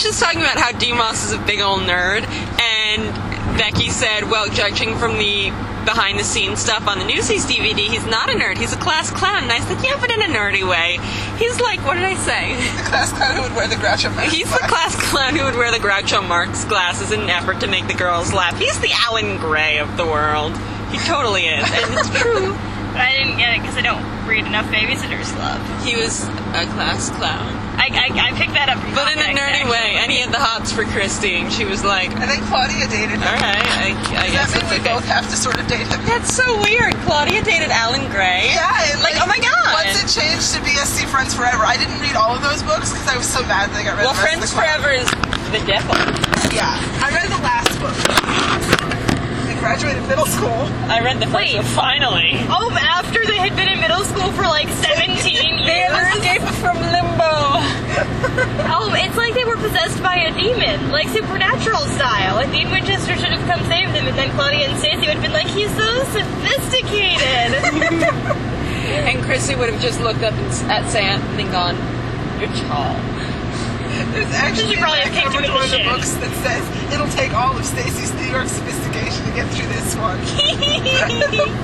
just talking about how Demos is a big old nerd, and Becky said, well, judging from the behind-the-scenes stuff on the Newsies DVD, he's not a nerd, he's a class clown. And I said, yeah, but in a nerdy way. He's like, what did I say? The class clown who would wear the Groucho Marx He's the class clown who would wear the Groucho Marx glasses in an effort to make the girls laugh. He's the Alan Gray of the world. He totally is, and it's true. But I didn't get it because I don't read enough Babysitter's Club. He was a class clown. I picked that up from But in a nerdy way, and he had the hots for Christy, and she was like, And then Claudia dated him. alright, I guess Does that mean it's we okay. both have to sort of date him? That's so weird. Claudia dated Alan Gray. Yeah, and Like, oh my God. Once it changed to BSC Friends Forever, I didn't read all of those books because I was so mad that they got rid Well, of the rest Friends of the Forever is the devil. Yeah, I read the last book. I graduated middle school. I read the first one, finally. Oh, after they had been in middle school for like 17 They years. had escaped from limbo. Oh, it's like they were possessed by a demon, like Supernatural style. Like Dean Winchester should have come save them, and then Claudia and Stacey would have been like, he's so sophisticated. And Chrissy would have just looked up at Sam and gone, you're tall. There's actually You probably have kicked him in the one of the shin. books that says it'll take all of Stacey's New York sophistication to get through this one.